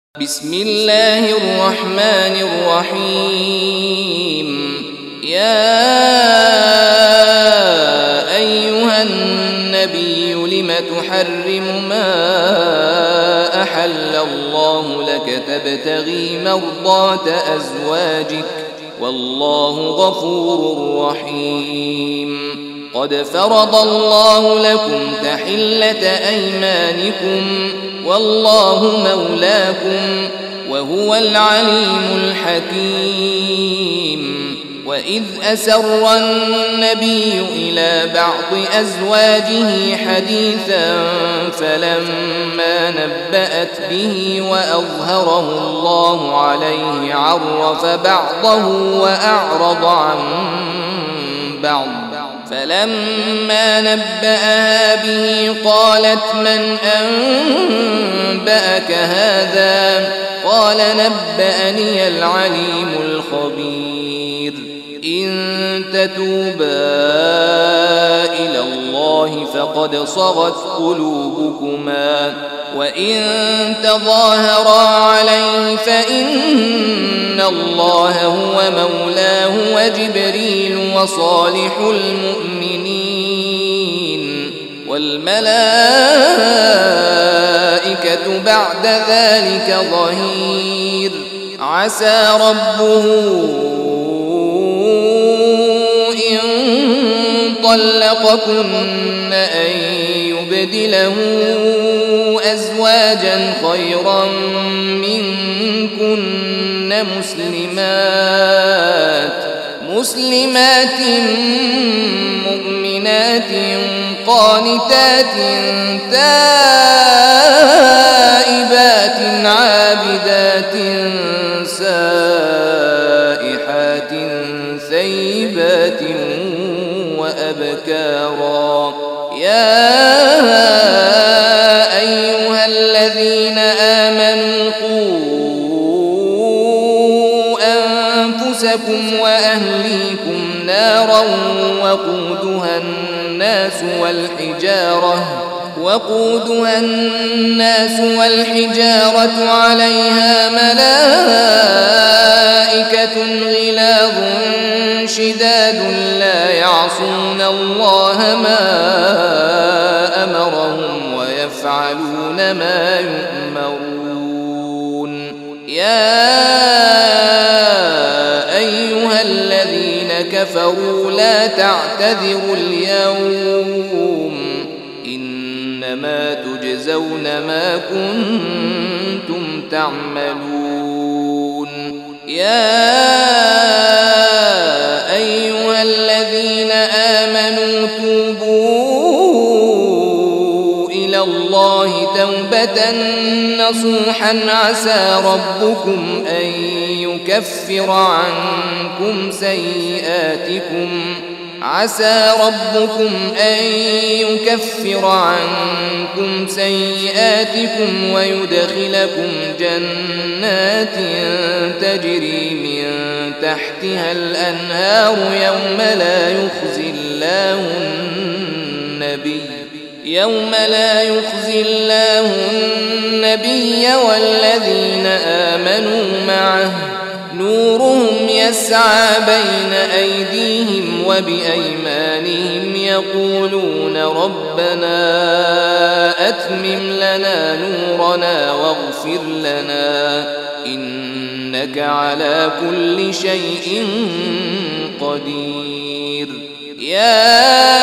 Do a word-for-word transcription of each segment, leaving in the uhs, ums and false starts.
بسم الله الرحمن الرحيم. يا أيها النبي لم تحرم ما أحل الله لك تبتغي مرضات أزواجك والله غفور رحيم. قد فرض الله لكم تحلة أيمانكم والله مولاكم وهو العليم الحكيم. وإذ أسر النبي إلى بعض أزواجه حديثا فلما نبأت به وأظهره الله عليه عرف بعضه وأعرض عن بعض. فلما نبأها به قالت من أنبأك هذا؟ قال نبأني العليم الخبير. إن تتوبا إلى الله فقد صغت قلوبكما وإن تظاهرا عليه فإن الله هو مولاه وجبريل وصالح المؤمنين والملائكة بعد ذلك ظهير. عسى ربه إن طلقكن أن يبدله أزواجا خيرا منكن مسلمات مسلمات مؤمنات قانتات تائبات عابدات سائحات ثيبات وأبكارا. يا أيها الذين آمنوا قوا أنفسكم وأهليكم نارا وقودها الناس والحجارة وقودها الناس والحجارة عليها ملائكة غلاظ شداد لا يعصون الله ما أمرهم ويفعلون ما يؤمرون. يا أيها الذين كفروا لا تعتذروا اليوم إنما تجزون ما كنتم تعملون. يا أيها الذين آمنوا توبوا إلى الله توبة نصوحا عسى ربكم أن يكفر عنكم سيئاتكم عسى ربكم أن يكفر عنكم سيئاتكم ويدخلكم جنات تجري من تحتها الأنهار يوم لا يخزي الله النبي يوم لا يخزي الله النبي والذين آمنوا معه نورهم يسعى بين أيديهم وبأيمانهم يقولون ربنا أتمم لنا نورنا واغفر لنا إنك على كل شيء قدير. يا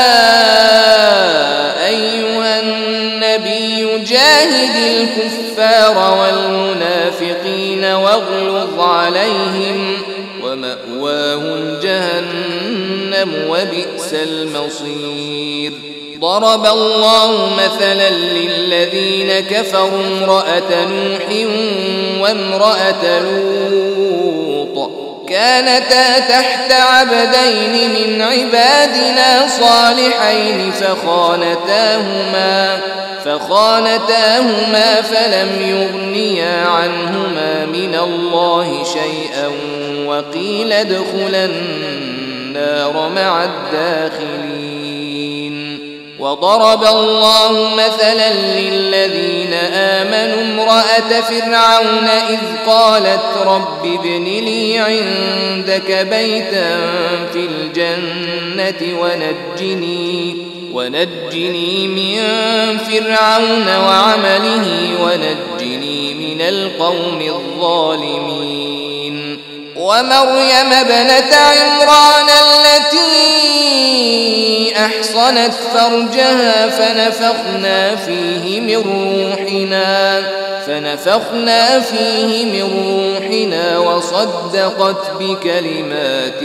أيها النبي جاهد الكفار والمنافقين واغلظ عليهم ومأواهم جهنم وبئس المصير. ضرب الله مثلا للذين كفروا امرأة نوح وامرأة لوط كانتا تحت عبدين من عبادنا صالحين فخانتاهما فخانتاهما فلم يغنيا عنهما من الله شيئا وقيل ادخلا النار مع الداخلين. وضرب الله مثلا للذين آمنوا امرأة فرعون إذ قالت رب ابن لي عندك بيتا في الجنة ونجني, ونجني من فرعون وعمله ونجني من القوم الظالمين. ومريم ابنة عمران التي أحصنت فرجها فنفخنا فيه من روحنا فنفخنا فيه من روحنا وصدقت بكلمات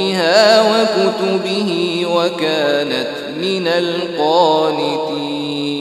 ربها وكتبه وكانت من القانتين.